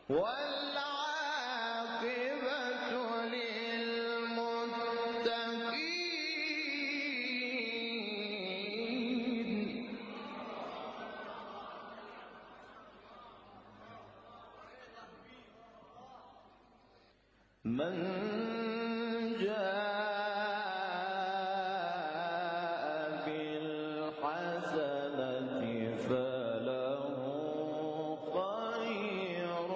والعاقبة للمتقين. من جاء بالحسنة فله خير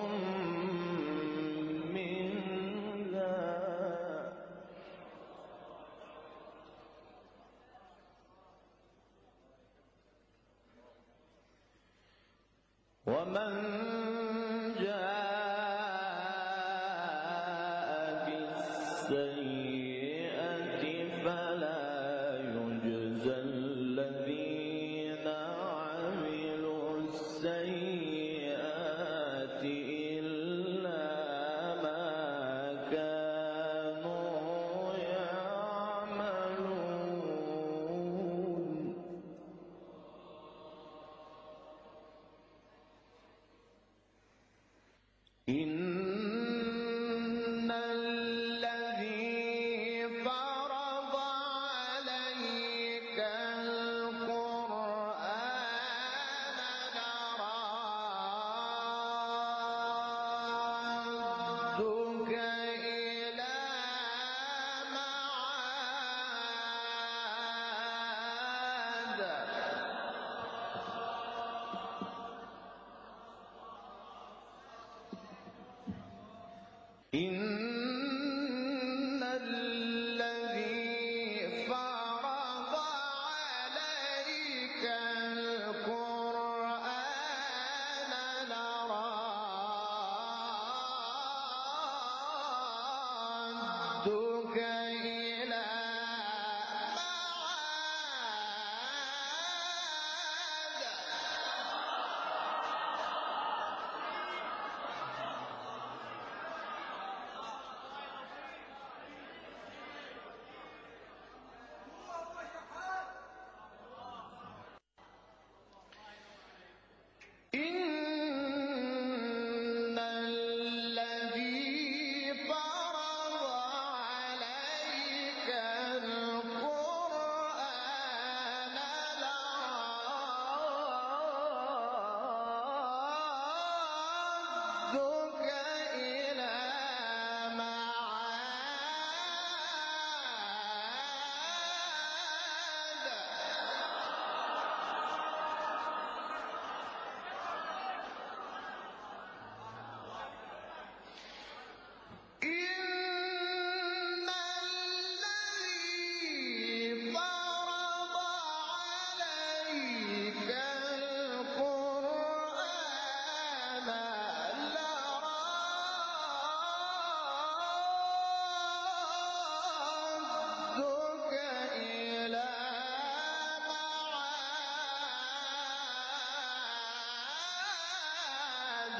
منها ومن جاء بالسيئة فلا يجزى الذين عملوا السيئات إلا ما كانوا يعملون. إن الذي فرض عليك القرآن لرادك إلى معاد. إن الذي فرض عليك القرآن لرادك إلى إن الذي فرض عليك القرآن لرادك إلى إن الذي فرض عليك القرآن لرادك إلى معاد.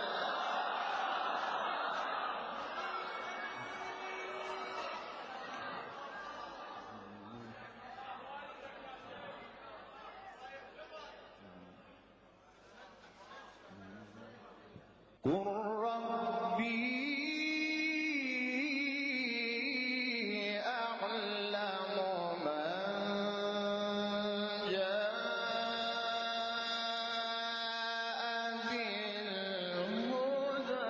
قل ربي أعلم من جاء بالهدى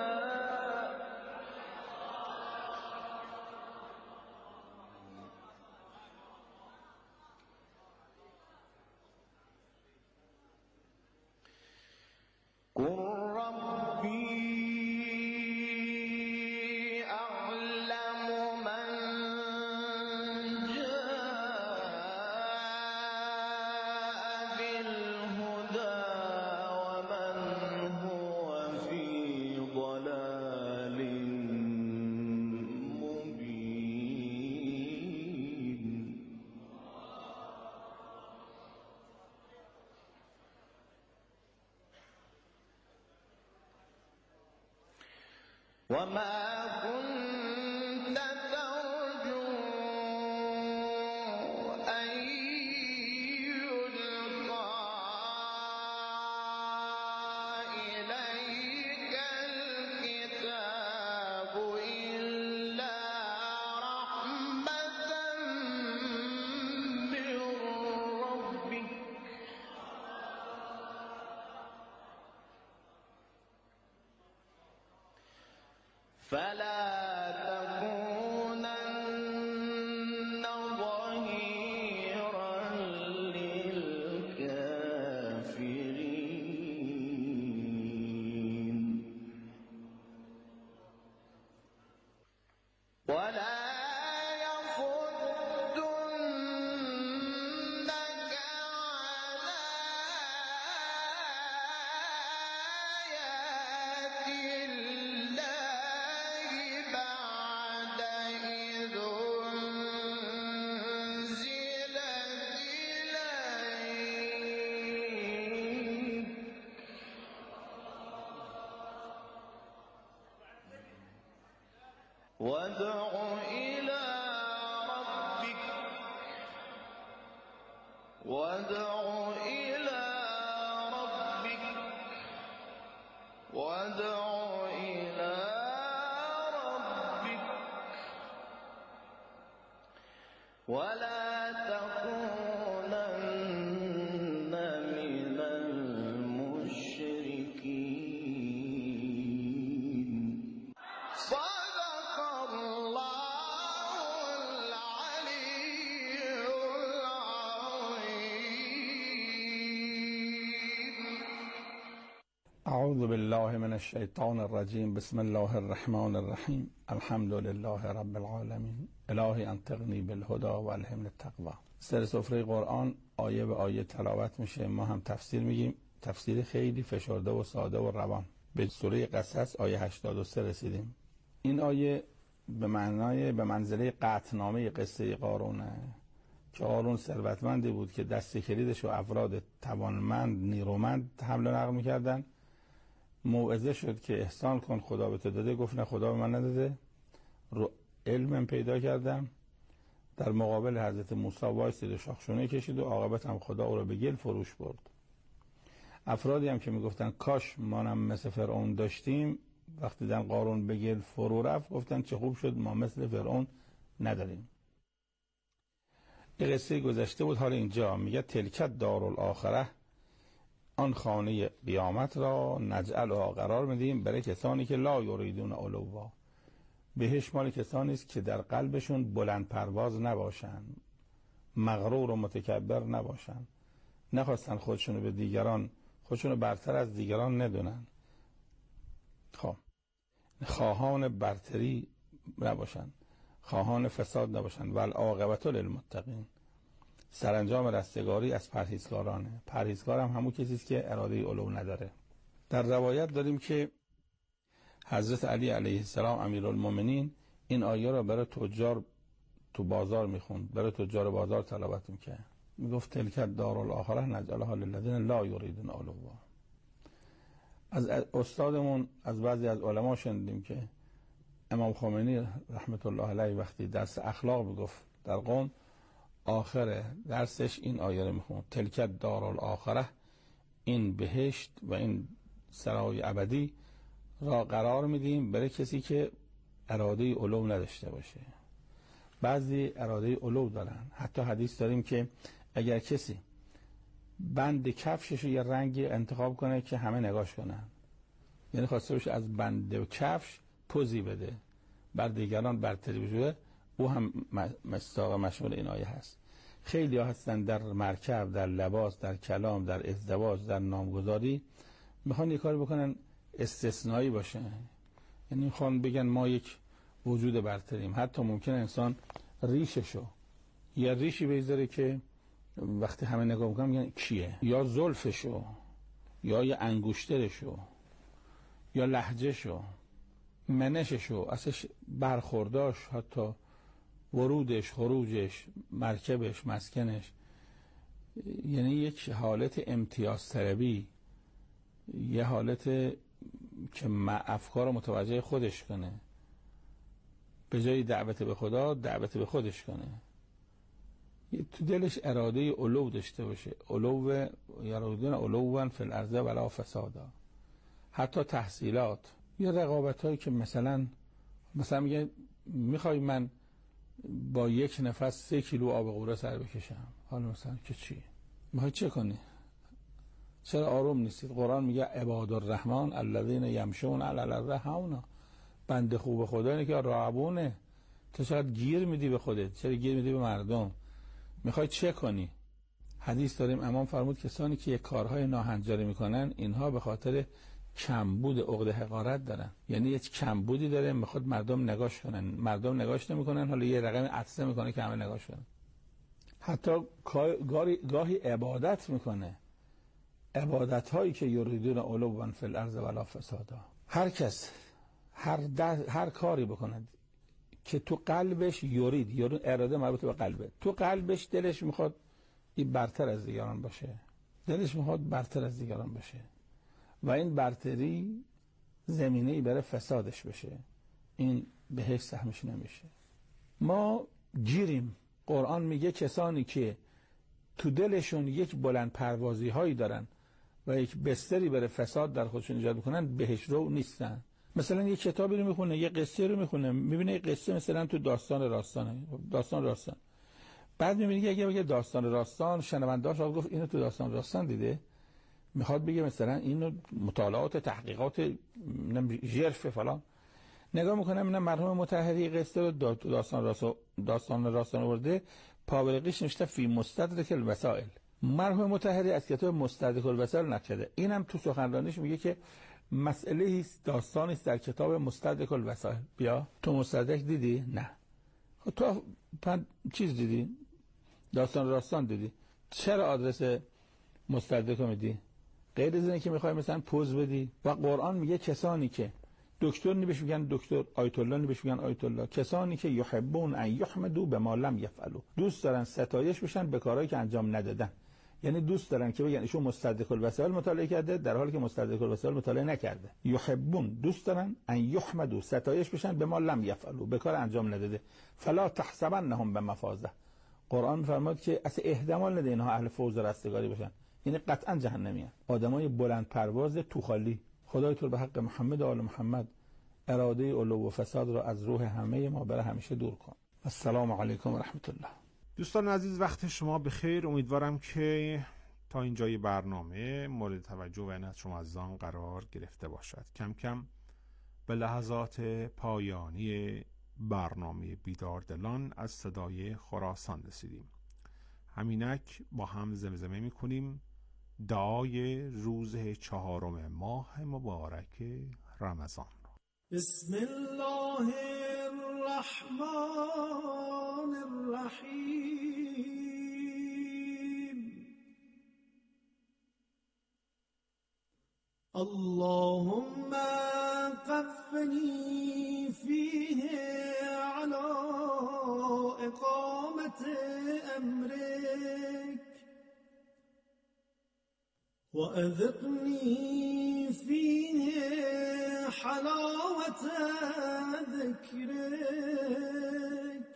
قل ربي أعلم من جاء بالهدى ومن هو في ضلال مبين. وما كنت ترجو أن يلقى إليك فلا تكونن ظهيرا للكافرين ولا يصدنك عن آيات الله بعد إذ أنزلت إليك وادع إلى ربك وادع إلى ربك وادع إلى ربك ولا تكونن من المشركين صدق الله العلي العظيم اعوذ بالله من الشیطان الرجیم. بسم الله الرحمن الرحیم. الحمد لله رب العالمین. الهی انطقنی بالهدى و الهمنی التقوی. سر سفره قرآن آیه به آیه تلاوت میشه، ما هم تفسیر میگیم. تفسیر خیلی فشرده و ساده و روان. به سوره قصص آیه 83 رسیدیم. این آیه به منزله قطعنامه قصه قارونه که قارون ثروتمندی بود که دست کلیدش و افراد توانمند نیرومند حمل و نقل میکردن. موعظه شد که احسان کن، خدا به تو داده. گفت نه، خدا به من نداده، رو علمم پیدا کردم. در مقابل حضرت موسی وایسید و شاخشونه کشید و عاقبت هم خدا او را به گل فروش برد. افرادی هم که میگفتن کاش مانم مثل فرعون داشتیم، وقتی دیدن قارون به گل فرو رفت گفتن چه خوب شد ما مثل فرعون نداریم. این قصه گذشته بود. حالا اینجا میگه تلکت دارالآخره، آن خانه قیامت را نجعلها قرار میدیم برای کسانی که لا یریدون علوا. بهش مال کسانی است که در قلبشون بلند پرواز نباشن، مغرور و متکبر نباشن، نخواستن خودشونو به دیگران، خودشونو برتر از دیگران ندونن، خواهان برتری نباشن، خواهان فساد نباشن. والعاقبة للمتقین، سرانجام رستگاری از پرهیزکارانه. پرهیزکار هم همون کسی است که اراده علو نداره. در روایت داریم که حضرت علی علیه السلام امیرالمومنین این آیه را برای تجار تو بازار میخوند، برای تجار بازار تلاوت میکرد. میگفت تلک دارالآخره نجعلها للذین لا یریدون علوا. از استادمون از بعضی از علما شنیدیم که امام خمینی رحمت الله علیه وقتی درس اخلاق میگفت در قم، آخر درسش این آیه رو میخوند: تلک دارالآخره، این بهشت و این سرای ابدی را قرار میدیم برای کسی که اراده علو نداشته باشه. بعضی اراده علو دارن. حتی حدیث داریم که اگر کسی بند کفشش رو یه رنگی انتخاب کنه که همه نگاش کنن، یعنی خواسته باشه از بند کفش پوزی بده بر دیگران برتری بشه، او هم مستاق مشمول این آیه هست. خیلی ها هستن در مرکب، در لباس، در کلام، در ازدواج، در نامگذاری میخوان یه کاری بکنن استثنایی باشه، یعنی میخوان بگن ما یک وجود برتریم. حتی ممکنه انسان ریششو یا ریشی بذاره که وقتی همه نگاه میکنن میگن کیه، یا زلفشو یا یه انگشترشو یا لهجهشو، منششو، اصلا برخورداش، حتی ورودش، خروجش، مرکبش، مسکنش، یعنی یک حالت امتیاز طلبی، یه حالت که افکار متوجه خودش کنه، به جای دعوت به خدا دعوت به خودش کنه، تو دلش اراده علو داشته باشه. علو یرودون علوا فی الارض ولا فسادا. حتی تحصیلات یا رقابت هایی که مثلا میگه میخوای من با یک نفس 3 کیلو آب قوره سر بکشم، حالا مثلا که چی؟ میخوای چه کنی؟ چرا آروم نیستید؟ قرآن میگه عباد الرحمن الذین یمشون علی الارض هونا. بنده خوب خدا اینه که راهبونه. تو چقدر گیر میدی به خودت، چرا گیر میدی به مردم؟ میخوای چه کنی؟ حدیث داریم امام فرمود کسانی که یک کارهای ناهنجاری میکنن اینها به خاطر کمبود عقده حقارت دارن. یعنی یک کمبودی داره، میخواد مردم نگاش کنن، مردم نگاش نمیکنن، حالا یه رقم عطسه میکنه که همه نگاش کنن. حتی گاهی عبادت میکنه، عبادت هایی که یریدون علوا فی الارض ولا فسادا. هر کس هر کاری بکند که تو قلبش یرید اراده مربوط به قلبه، تو قلبش دلش میخواد این برتر از دیگران باشه، دلش میخواد برتر از دیگران باشه و این برتری زمینه‌ای برای فسادش بشه، این بهش سهمش نمیشه. ما گیریم. قرآن میگه کسانی که تو دلشون یک بلند پروازی هایی دارن و یک بستری برای فساد در خودشون ایجاد میکنن بهش رو نیستن. مثلا یک کتابی رو میخونه، یک قصه رو میخونه، میبینه یک قصه مثلا تو داستان راستان، بعد میبینی که اگه بگه داستان راستان، شنونده‌اش گفت اینو تو داستان راستان دیده، میخواد بگه مثلا اینو مطالعات تحقیقات ژرف فلان، نگاه میکنم اینا مرحوم مطهری قصه رو داستان راستان آورده، پاورقیش نوشته فی مستدرک الوسائل. مرحوم مطهری از کتاب مستدرک الوسائل نقشه، اینم تو سخنرانیش میگه که مسئله داستانی است در کتاب مستدرک الوسائل. بیا تو مستدرک دیدی؟ نه. خب تو چیز دیدی؟ داستان راستان دیدی؟ چرا آدرس مستدرک رو میدی؟ غیر از اینه که میخوای مثلا پوز بدی. و قرآن میگه کسانی که دکتر نبیش میگن دکتر، آیت الله نبیش میگن آیت الله، کسانی که یحبون ان یحمدوا بما لم یفعلوا، دوست دارن ستایش بشن به کارهایی که انجام ندادن. یعنی دوست دارن که بگن ایشون مستدرک الوسائل مطالعه کرده در حالی که مستدرک الوسائل مطالعه نکرده. یحبون دوست دارن ان یحمدوا ستایش بشن بما لم یفعلوا به کار انجام نداده. فلا تحسبنهم بمفازه. قرآن فرمود که اصلا احتمال نده اینها اهل فوز و رستگاری بشن، یعنی قطعا جهنمیان، آدمای بلند پرواز تو خالی. خدای تو به حق محمد و آل محمد اراده علو و فساد را از روح همه ما برای همیشه دور کن. السلام علیکم و رحمت الله. دوستان عزیز، وقت شما بخیر. امیدوارم که تا اینجای برنامه مورد توجه و عنایت شما عزیزان قرار گرفته باشد. کم کم به لحظات پایانی برنامه بیدار دلان از صدای خراسان رسیدیم. همینک با هم زمزمه میکنیم دعای روز 4 ماه مبارک رمضان. بسم الله الرحمن الرحیم. اللهم قفني فيه على إقامة أمرك وأذقني فيه حلاوة ذكرك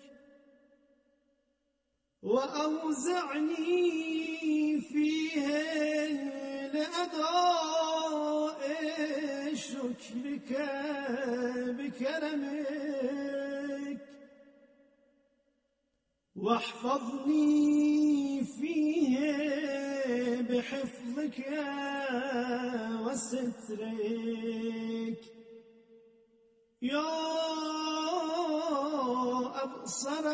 وأوزعني فيه لأداء شكرك بكرمك واحفظني فيه بحفظك وسترك يا أبصر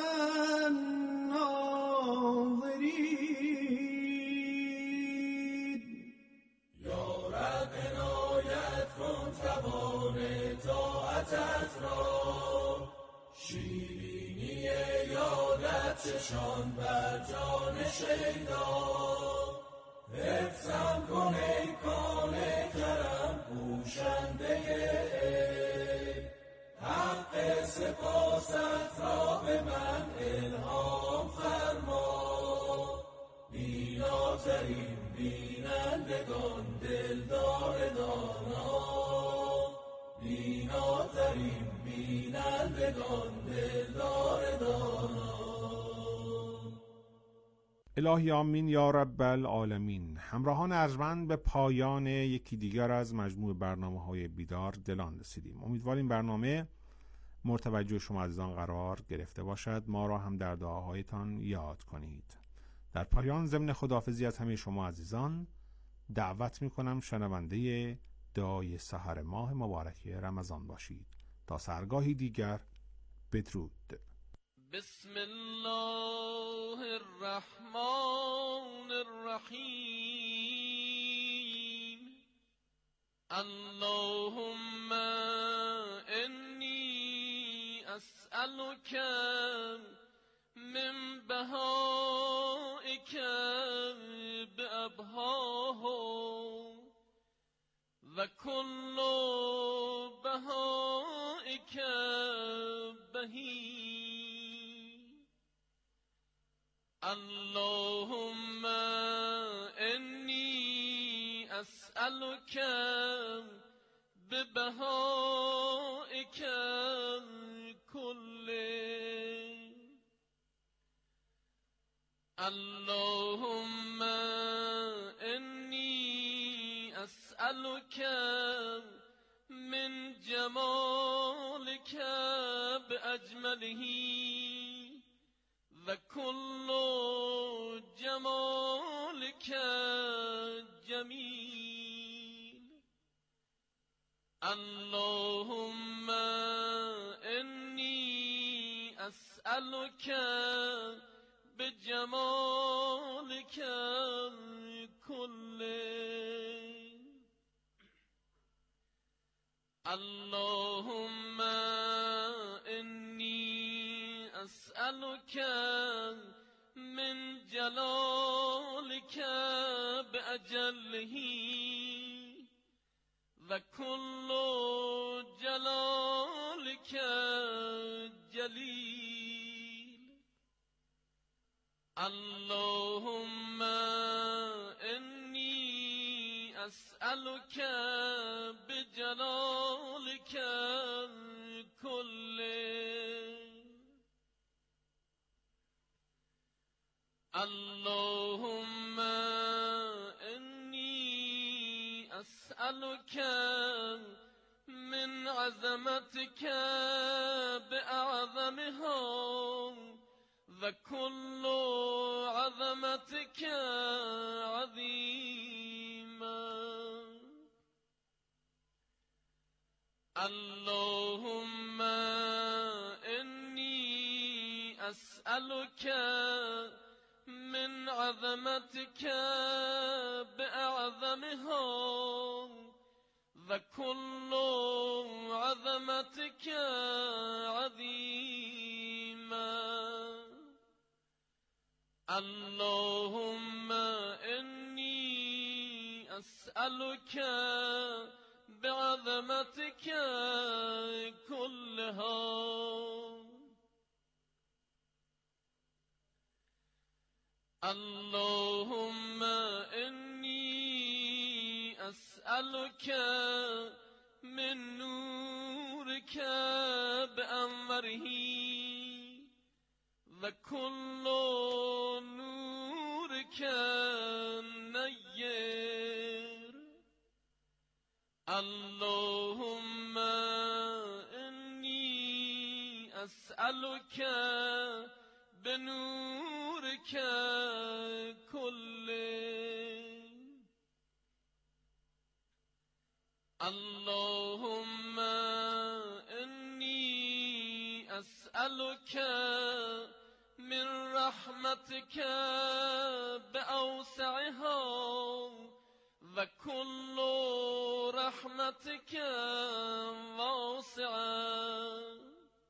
الناظرين. يا رب عنایت کن توان طاعتت را، شیرینی یادت چشان بر جان شیدا، حفظم کن ای کان کرم پوشنده عیب، حق سپاست را به من الهام فرما، بیناترین بینندگان دلدار دانا، بیناترین بینندگان دلدار دانا. الهی آمین یا رب العالمین. همراهان ارجمند، به پایان یکی دیگر از مجموع برنامه‌های بیدار دلان رسیدیم. امیدواریم برنامه مورد توجه شما عزیزان قرار گرفته باشد. ما را هم در دعاهایتان یاد کنید. در پایان ضمن خداحافظی از همه شما عزیزان دعوت می‌کنم شنونده دعای سحر ماه مبارک رمضان باشید. تا سرگاهی دیگر بدرود. بسم الله الرحمن الرحیم. اللهم انی اسألک من بهائک بأبهاه و کل بهائک بهی. اللهم انی اسألک ببهائک کله. اللهم انی اسألک من جمالک باجمله و کل جمالک جمیل. اللهم انی اسألک بجمالک کله. اللهم انی اسألک من جلالک باجله و کل جلالک جلیل. اللهم انی اسألک بجلالک کله. اللهم انی اسألک من عظمتک بأعظمها و کل عظمتک عظیما. اللهم انی اسألک من عظمتک بأعظمها و کل عظمتک عظیما. اللهم انی اسألک بعظمتک كلها. اللهم إني أسألك من نورك بأنوره وكل نورك نير. اللهم إني أسألك بنورك كله. اللهم إني أسألك من رحمتك بأوسعها وكل رحمتك واسعة.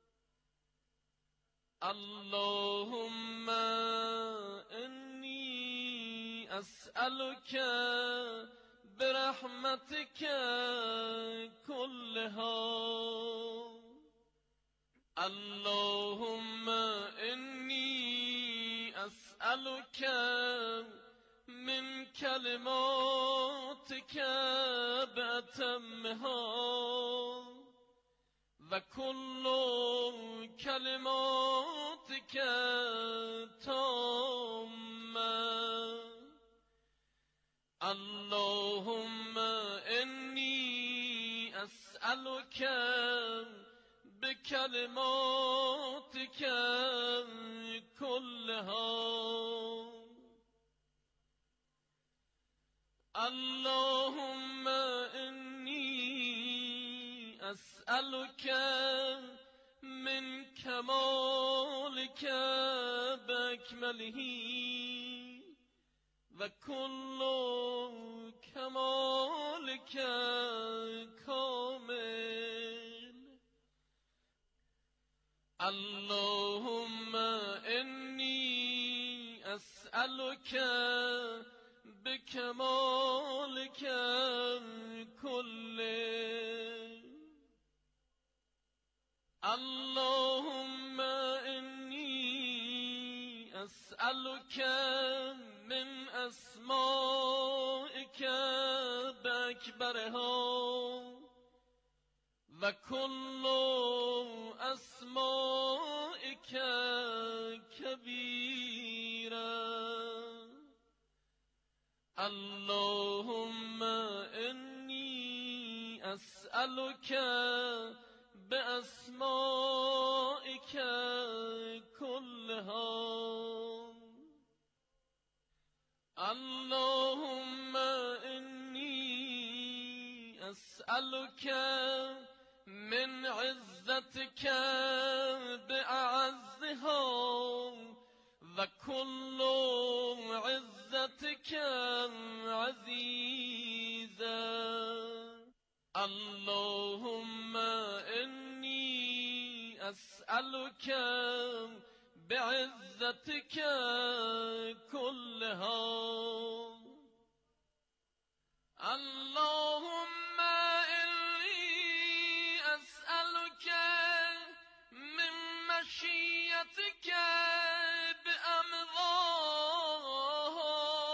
اللهم إني أسألك برحمتك كلها. اللهم إني أسألك من كلماتك بأتمها وكل كلماتك تامة. اللهم إني أسألك بكلماتك كلها. اللهم إني أسألك أسألك من كمالك بأكمله وكل كمالك كامل. اللهم إني أسألك بكمالك كله. اللهم إني أسألك من أسمائك بأكبرها وكل أسمائك كبيرا. اللهم إني أسألك بأسمائك كلها. اللهم إني أسألك من عزتك بأعزها وكل عزتك عزيزا. اللهم إني أسألك بعزتك كلها. اللهم إني أسألك من مشيتك بأمضاها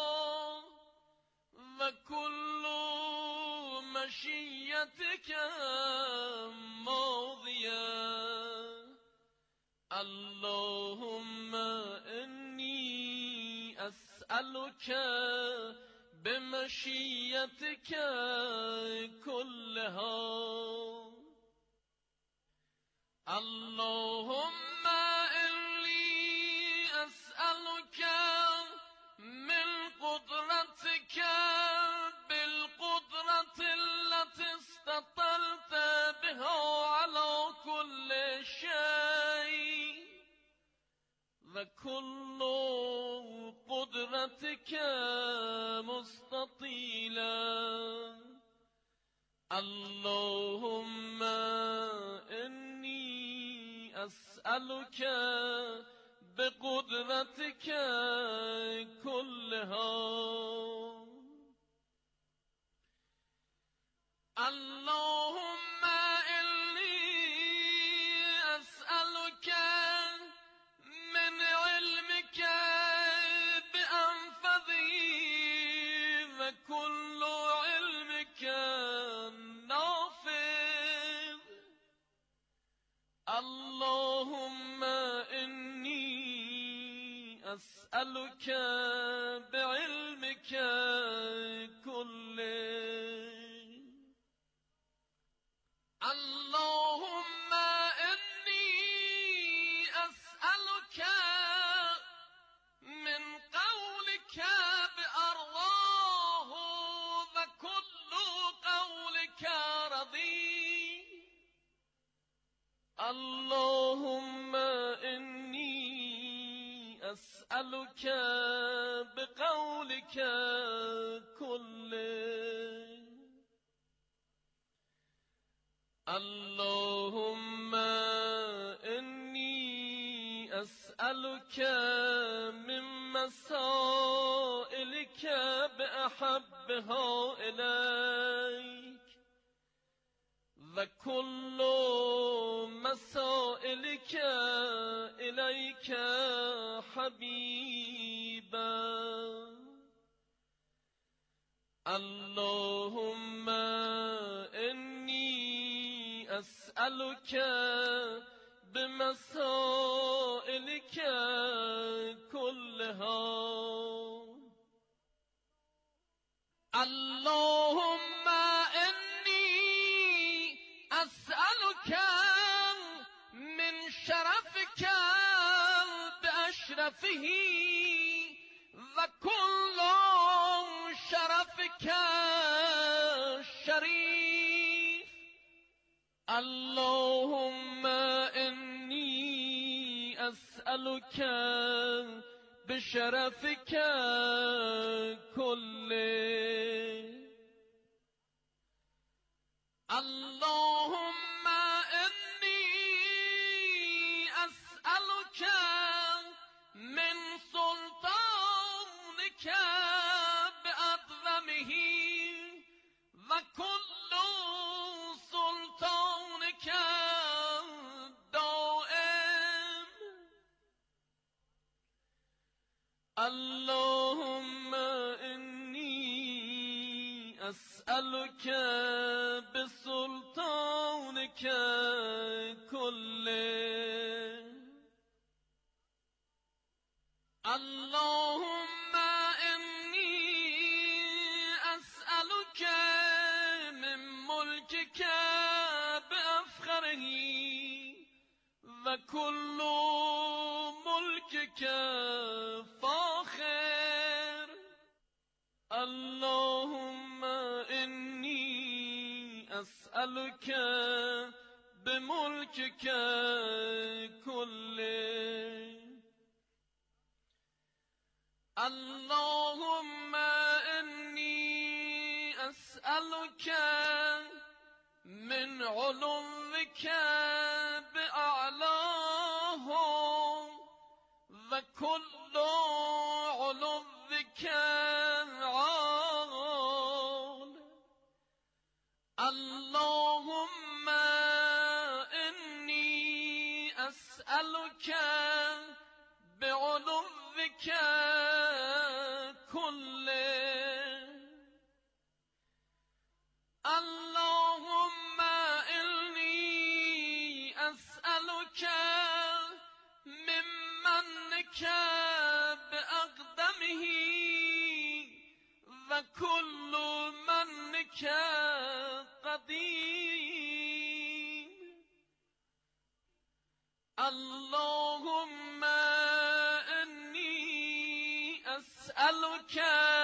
وكل مشيتك ماضية. اللهم إني أسألك بمشيتك كلها. اللهم إني أسألك من قدرتك بالقدرة التي استطلت بها على كل شيء وكل قدرتك مستطيلا. اللهم إني أسألك بقدرتك كلها. اللهم إني أسألك من علمك بأنفذه وكل علمك نافذ. اللهم إني أسألك بعلمك كله. اللهم إني أسألك من قولك بأرضاه وكل قولك رضي. اللهم إني أسألك بقولك كله. اللهم إني أسألك من مسائلك بأحبها إليك وكل مسائلك إليك حبيبا. اللهم إني أسألك بمسائلك كلها. اللهم إني أسألك من شرفك بأشرفه وكل شرفك شريف. اللهم إني أسألك بشرفك كله. اللهم إني أسألك من سلطانك بأعظمه وكل سلطانك دائم. اللهم إني أسألك بسلطانك كله. اللهم إني أسألك من ملكك بأفخره وكل ملكك فاخر. اللهم إني أسألك بملكك كله. اللهم إني أسألك من علوك بأعلاه وكل علوك عال. اللهم إني أسألك بعلوك كله. اللهم إني أسألك من منك بأقدمه وكل منك قديم. اللهم إني أسألك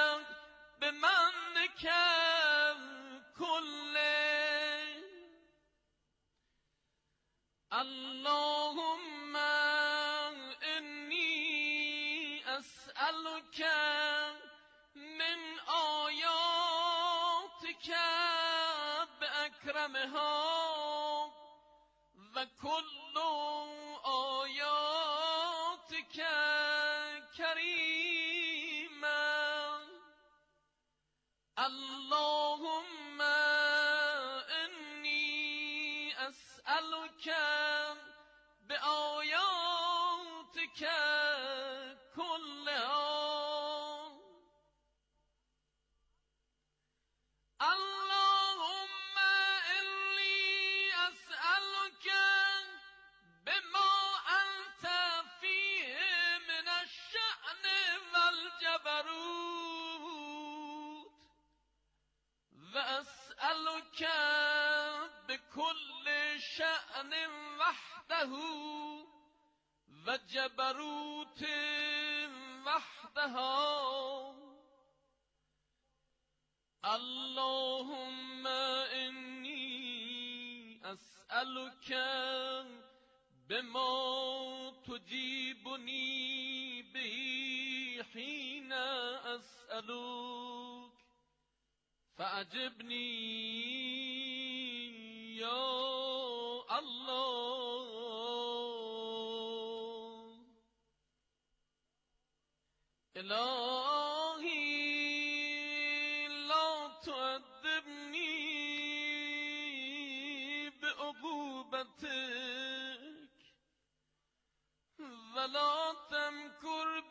بمنك كله. اللهم إني أسألك من آياتك بأكرمها وكل آياتك كريما. اللهم إني أسألك بآياتك كلها. اللهم إني أسألك بما أنت فيه من الشأن والجبروت، وأسألك بكل شأن وحده وجبروت وحدها. اللهم إني أسألك بما تجيبني به حين أسألك فأجبني يا الله. إلهي لا تؤدبني بعقوبتك ولا تمكر